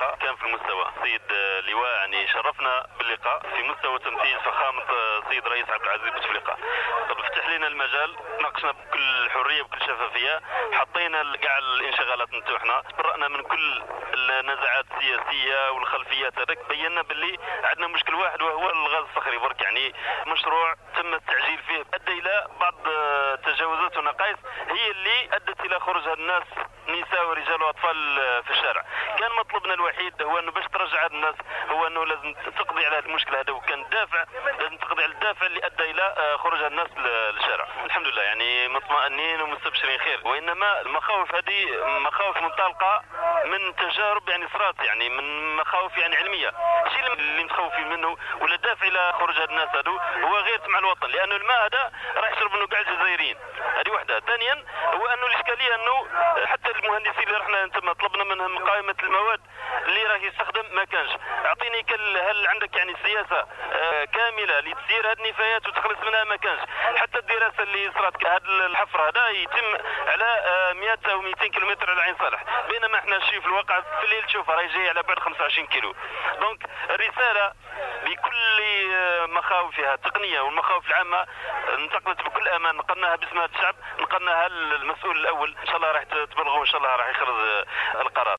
اللقاء كان في المستوى. سيد اللواء يعني شرفنا باللقاء في مستوى تمثيل فخامة السيد رئيس عبد العزيز بوتفليقة. فتح لنا المجال، ناقشنا بكل حرية بكل شفافية، حطينا كاع الانشغالات نتاعنا، تبرأنا من كل النزاعات السياسية والخلفيات. هذاك بينا باللي عندنا مشكل واحد وهو الغاز الصخري برك. يعني مشروع تم التعجيل فيه ادى الى بعض تجاوزات ونقائص هي اللي ادت الى خروج الناس نساء ورجال واطفال في الشارع. كان مطلبنا الوحيد هو انه باش ترجع الناس هو انه لازم تقضي على هذا المشكل هذا، وكان دافع لازم تقضي على الدافع اللي ادى الى خروج الناس للشارع. الحمد لله يعني مطمئنين ومستبشرين خير، وانما المخاوف هذه مخاوف منطلقه من تجارب يعني صارت، يعني من مخاوف يعني علميه. الشيء اللي متخوفين منه ولا دافع الى خروج هاد الناس هذو هو غير مع الوطن، لانه الماء هذا راح يشرب منه كاع الجزائريين. هذه وحده. ثانيا هو انه الاشكاليه انه حتى المهندسين اللي رحنا تما طلبنا منهم قائمه المواد اللي راه يستخدم ما كانش. اعطيني هل عندك يعني سياسه كامله لتسيير هذه النفايات وتخلص منها؟ ما كانش. حتى الدراسه اللي صارت هذا الحفر هذا يتم على 100 او 200 كيلومتر على عين صالح، بينما احنا في الواقع في الليل تشوف راهي جاي على بعد 25 كيلو. دونك الرساله بكل مخاوفها التقنيه والمخاوف العامه انتقلت بكل امان، نقلناها باسم الشعب، نقلناها المسؤول الاول. ان شاء الله راح تبلغوا، ان شاء الله راح يخرج القرار.